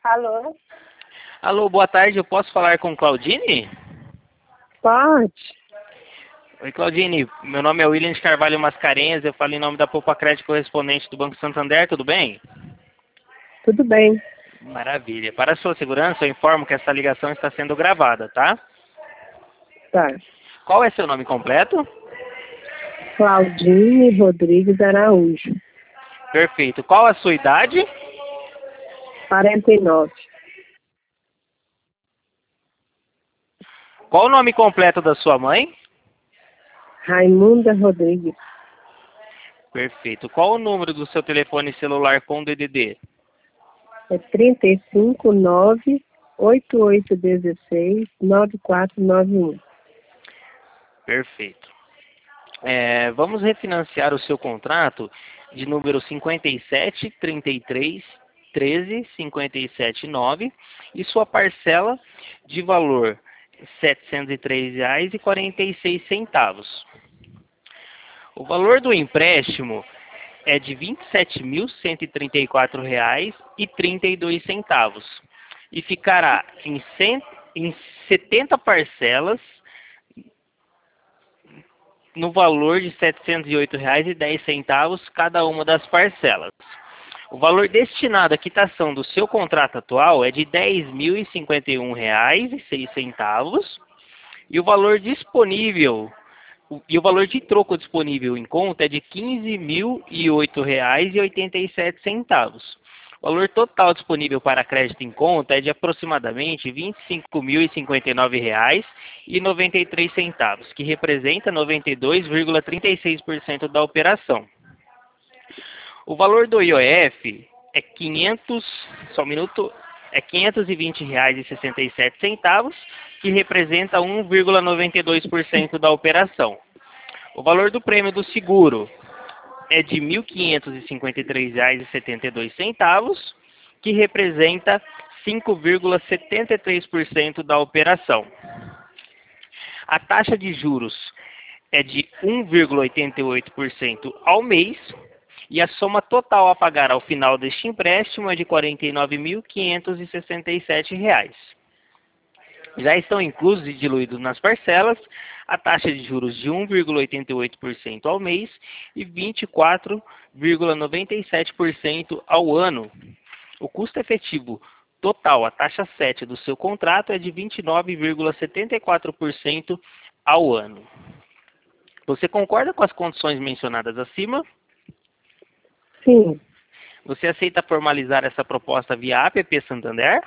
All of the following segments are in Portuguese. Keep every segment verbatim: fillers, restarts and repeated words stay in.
Alô? Alô, boa tarde, eu posso falar com Claudine? Pode. Oi, Claudine, meu nome é William de Carvalho Mascarenhas, eu falo em nome da Poupa Crédito correspondente do Banco Santander, tudo bem? Tudo bem. Maravilha. Para a sua segurança, eu informo que essa ligação está sendo gravada, tá? Tá. Qual é seu nome completo? Claudine Rodrigues Araújo. Perfeito. Qual a sua idade? quarenta e nove. Qual o nome completo da sua mãe? Raimunda Rodrigues. Perfeito. Qual o número do seu telefone celular com D D D? É trinta e cinco, nove, oito oito um seis, nove quatro nove um. Perfeito. É, vamos refinanciar o seu contrato de número cinquenta e sete, trinta e três, treze, cinquenta e sete, nove e sua parcela de valor setecentos e três reais e quarenta e seis centavos. O valor do empréstimo é de vinte e sete mil cento e trinta e quatro reais e trinta e dois centavos e ficará em, cem, em setenta parcelas no valor de setecentos e oito reais e dez centavos cada uma das parcelas. O valor destinado à quitação do seu contrato atual é de dez mil e cinquenta e um reais e seis centavos e o valor disponível e o valor de troco disponível em conta é de quinze mil e oito reais e oitenta e sete centavos. O valor total disponível para crédito em conta é de aproximadamente vinte e cinco mil e cinquenta e nove reais e noventa e três centavos, que representa noventa e dois vírgula trinta e seis por cento da operação. O valor do I O F é quinhentos, só um minuto, é quinhentos e vinte reais e sessenta e sete centavos, que representa um vírgula noventa e dois por cento da operação. O valor do prêmio do seguro é de mil quinhentos e cinquenta e três reais e setenta e dois centavos, que representa cinco vírgula setenta e três por cento da operação. A taxa de juros é de um vírgula oitenta e oito por cento ao mês e a soma total a pagar ao final deste empréstimo é de quarenta e nove mil quinhentos e sessenta e sete reais. Já estão inclusos e diluídos nas parcelas a taxa de juros de um vírgula oitenta e oito por cento ao mês e vinte e quatro vírgula noventa e sete por cento ao ano. O custo efetivo total, a taxa sete do seu contrato, é de vinte e nove vírgula setenta e quatro por cento ao ano. Você concorda com as condições mencionadas acima? Sim. Você aceita formalizar essa proposta via A P P Santander?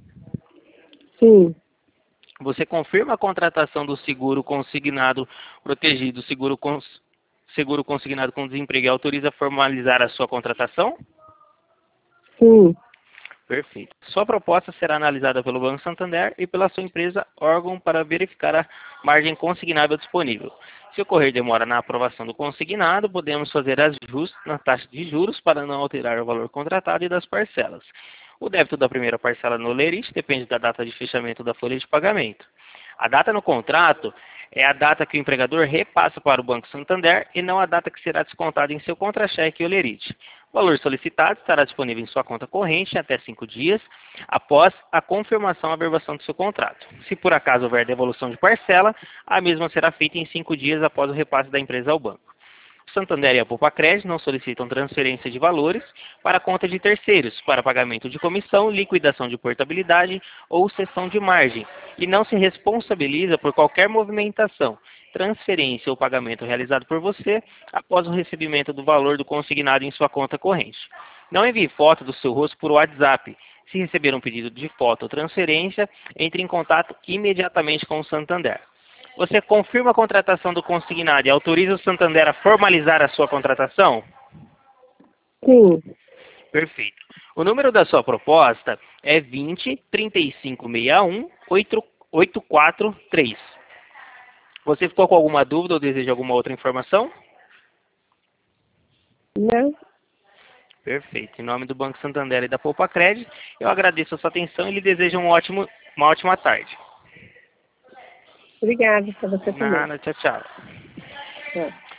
Sim. Você confirma a contratação do seguro consignado protegido, seguro, cons, seguro consignado com desemprego e autoriza a formalizar a sua contratação? Sim. Perfeito. Sua proposta será analisada pelo Banco Santander e pela sua empresa órgão para verificar a margem consignável disponível. Se ocorrer demora na aprovação do consignado, podemos fazer ajustes na taxa de juros para não alterar o valor contratado e das parcelas. O débito da primeira parcela no lerite depende da data de fechamento da folha de pagamento. A data no contrato é a data que o empregador repassa para o Banco Santander e não a data que será descontada em seu contra-cheque ou lerite. O valor solicitado estará disponível em sua conta corrente em até cinco dias após a confirmação da averbação do seu contrato. Se por acaso houver devolução de parcela, a mesma será feita em cinco dias após o repasse da empresa ao banco. O Santander e a Poupa Crédito não solicitam transferência de valores para a conta de terceiros, para pagamento de comissão, liquidação de portabilidade ou cessão de margem, e não se responsabiliza por qualquer movimentação, transferência ou pagamento realizado por você após o recebimento do valor do consignado em sua conta corrente. Não envie foto do seu rosto por WhatsApp. Se receber um pedido de foto ou transferência, entre em contato imediatamente com o Santander. Você confirma a contratação do consignado e autoriza o Santander a formalizar a sua contratação? Sim. Perfeito. O número da sua proposta é vinte, trinta e cinco, sessenta e um, oito quatro três. Você ficou com alguma dúvida ou deseja alguma outra informação? Não. Perfeito. Em nome do Banco Santander e da Poupa Crédito, eu agradeço a sua atenção e lhe desejo um ótimo, uma ótima tarde. Obrigada para você também. Nada, tchau, tchau. Tchau.